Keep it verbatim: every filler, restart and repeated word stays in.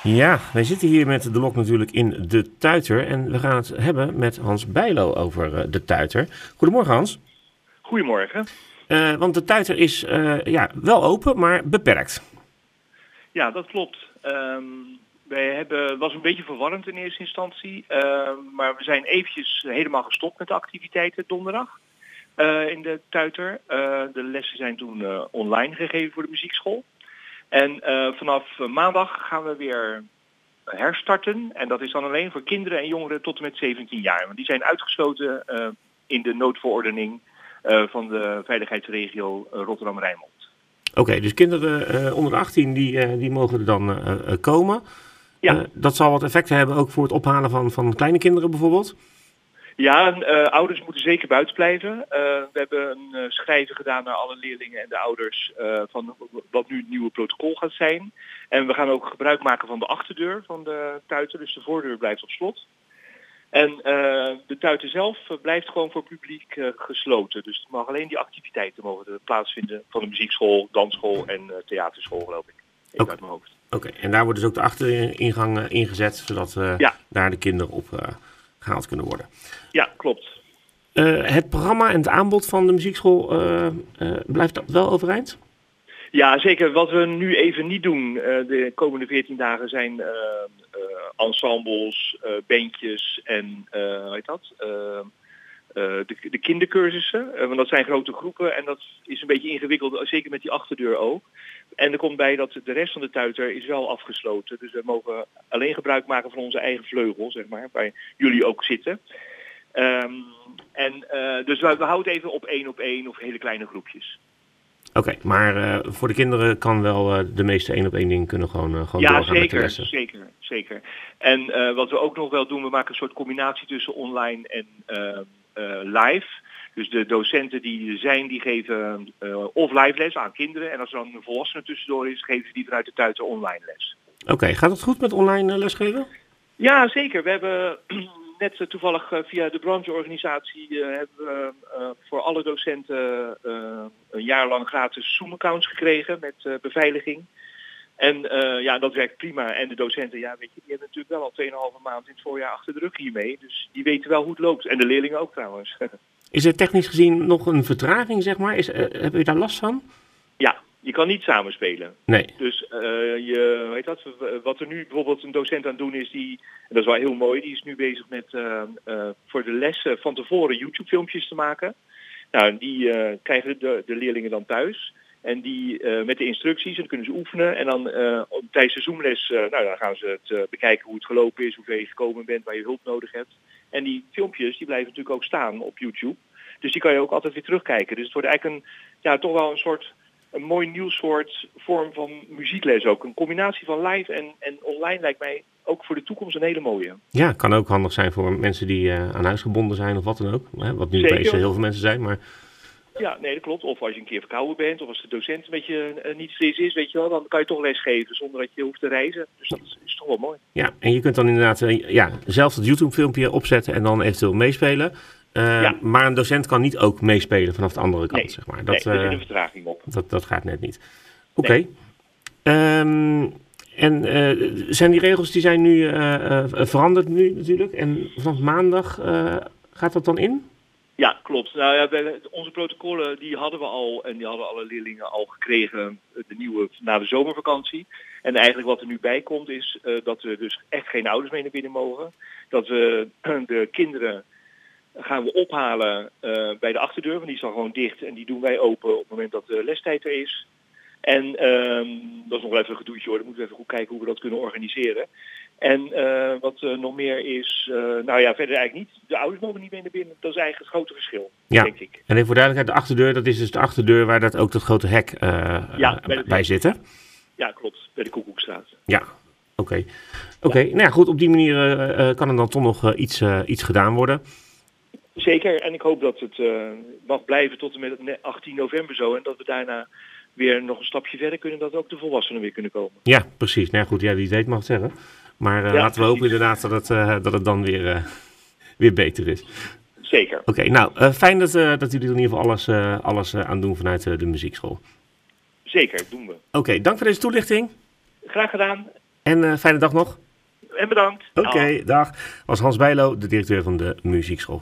Ja, wij zitten hier met de Lok natuurlijk in De Tuiter en we gaan het hebben met Hans Bijlo over uh, De Tuiter. Goedemorgen Hans. Goedemorgen. Uh, want De Tuiter is uh, ja, wel open, maar beperkt. Ja, dat klopt. Um, wij hebben, het was een beetje verwarrend in eerste instantie, uh, maar we zijn eventjes helemaal gestopt met de activiteiten donderdag uh, in De Tuiter. Uh, de lessen zijn toen uh, online gegeven voor de muziekschool. En uh, vanaf maandag gaan we weer herstarten. En dat is dan alleen voor kinderen en jongeren tot en met zeventien jaar. Want die zijn uitgesloten uh, in de noodverordening uh, van de veiligheidsregio uh, Rotterdam-Rijnmond. Oké, okay, dus kinderen uh, onder de achttien die, uh, die mogen er dan uh, uh, komen. Ja. Uh, dat zal wat effecten hebben ook voor het ophalen van, van kleine kinderen bijvoorbeeld? Ja, uh, ouders moeten zeker buiten blijven. Uh, we hebben een uh, schrijven gedaan naar alle leerlingen en de ouders uh, van wat nu het nieuwe protocol gaat zijn. En we gaan ook gebruik maken van de achterdeur van de tuiter, dus de voordeur blijft op slot. En uh, de tuiter zelf uh, blijft gewoon voor publiek uh, gesloten. Dus het mag alleen die activiteiten mogen plaatsvinden van de muziekschool, dansschool en uh, theaterschool, geloof ik. Even uit mijn hoofd. Oké, okay. En daar wordt dus ook de achteringang uh, ingezet, zodat uh, ja. daar de kinderen op uh, gehaald kunnen worden. Ja, klopt. Uh, het programma en het aanbod van de muziekschool, uh, uh, blijft dat wel overeind? Ja, zeker. Wat we nu even niet doen uh, de komende veertien dagen zijn uh, uh, ensembles, uh, bandjes en uh, hoe heet dat? Uh, uh, de, de kindercursussen. Uh, want dat zijn grote groepen en dat is een beetje ingewikkeld, zeker met die achterdeur ook. En er komt bij dat de rest van de tuiter is wel afgesloten. Dus we mogen alleen gebruik maken van onze eigen vleugel, zeg maar, waar jullie ook zitten. Um, en uh, dus we, we houden even op één op één of hele kleine groepjes. Oké, okay, maar uh, voor de kinderen kan wel uh, de meeste één op één dingen kunnen gewoon, uh, gewoon ja, doorgaan zeker, met de lessen. zeker, zeker. En uh, wat we ook nog wel doen, we maken een soort combinatie tussen online en uh, uh, live. Dus de docenten die er zijn, die geven uh, of live les aan kinderen. En als er dan een volwassene tussendoor is, geven ze die vanuit de tuiter online les. Oké, okay, gaat het goed met online uh, lesgeven? Ja, zeker. We hebben net uh, toevallig uh, via de brancheorganisatie uh, hebben we uh, voor alle docenten uh, een jaar lang gratis Zoom-accounts gekregen met uh, beveiliging. En uh, ja, dat werkt prima. En de docenten, ja, weet je, die hebben natuurlijk wel al twee en een halve maand in het voorjaar achter de rug hiermee. Dus die weten wel hoe het loopt. En de leerlingen ook trouwens. Is er technisch gezien nog een vertraging, zeg maar? Is, uh, hebben jullie daar last van? Ja, je kan niet samenspelen. Nee. Dus uh, je, weet dat, wat er nu bijvoorbeeld een docent aan het doen is, die, en dat is wel heel mooi, die is nu bezig met uh, uh, voor de lessen van tevoren YouTube-filmpjes te maken. Nou, die uh, krijgen de, de leerlingen dan thuis. En die uh, met de instructies, en dan kunnen ze oefenen. En dan uh, tijdens de Zoomles, uh, nou, dan gaan ze het uh, bekijken hoe het gelopen is, hoe ver je gekomen bent, waar je hulp nodig hebt. En die filmpjes, die blijven natuurlijk ook staan op YouTube. Dus die kan je ook altijd weer terugkijken. Dus het wordt eigenlijk een, ja, toch wel een soort, een mooi nieuw soort vorm van muziekles ook. Een combinatie van live en, en online lijkt mij ook voor de toekomst een hele mooie. Ja, kan ook handig zijn voor mensen die uh, aan huis gebonden zijn of wat dan ook. Hè? Wat nu opeens heel veel mensen zijn, maar... Ja, nee, dat klopt. Of als je een keer verkouden bent, of als de docent een beetje uh, niet fris is, weet je wel, dan kan je toch lesgeven zonder dat je hoeft te reizen. Dus dat is, is toch wel mooi. Ja, en je kunt dan inderdaad uh, ja, zelf het YouTube-filmpje opzetten en dan eventueel meespelen. Uh, ja. Maar een docent kan niet ook meespelen vanaf de andere kant, nee, zeg maar. Dat, nee, er zit uh, een vertraging op. Dat, dat gaat net niet. Oké. Okay. Nee. Um, en uh, zijn die regels die zijn nu uh, uh, veranderd nu natuurlijk? En vanaf maandag uh, gaat dat dan in? Ja, klopt. Nou ja, wij, onze protocollen die hadden we al en die hadden alle leerlingen al gekregen, de nieuwe na de zomervakantie. En eigenlijk wat er nu bij komt is uh, dat we dus echt geen ouders mee naar binnen mogen. Dat we de kinderen gaan we ophalen uh, bij de achterdeur, want die is dan gewoon dicht en die doen wij open op het moment dat de lestijd er is. En uh, dat is nog wel even een gedoetje hoor, dan moeten we even goed kijken hoe we dat kunnen organiseren. En uh, wat uh, nog meer is, uh, nou ja, verder eigenlijk niet. De ouders mogen niet mee naar binnen. Dat is eigenlijk het grote verschil, ja. denk ik. En even voor duidelijkheid, de achterdeur, dat is dus de achterdeur waar dat ook dat grote hek uh, ja, bij, de, bij zit, hè? Ja, klopt. Bij de Koekoekstraat. Ja, oké. Okay. Oké, okay. ja. Nou ja, goed, op die manier uh, uh, kan er dan toch nog uh, iets, uh, iets gedaan worden. Zeker, en ik hoop dat het uh, mag blijven tot en met achttien november zo. En dat we daarna weer nog een stapje verder kunnen, dat ook de volwassenen weer kunnen komen. Ja, precies. Nou ja, goed, ja, wie weet mag het zeggen. Maar uh, ja, laten we hopen inderdaad dat het, uh, dat het dan weer, uh, weer beter is. Zeker. Oké, okay, nou, uh, fijn dat, uh, dat jullie er in ieder geval alles, uh, alles uh, aan doen vanuit uh, de muziekschool. Zeker, doen we. Oké, okay, dank voor deze toelichting. Graag gedaan. En uh, fijne dag nog. En bedankt. Oké, okay, dag. Was Hans Bijlo, de directeur van de muziekschool.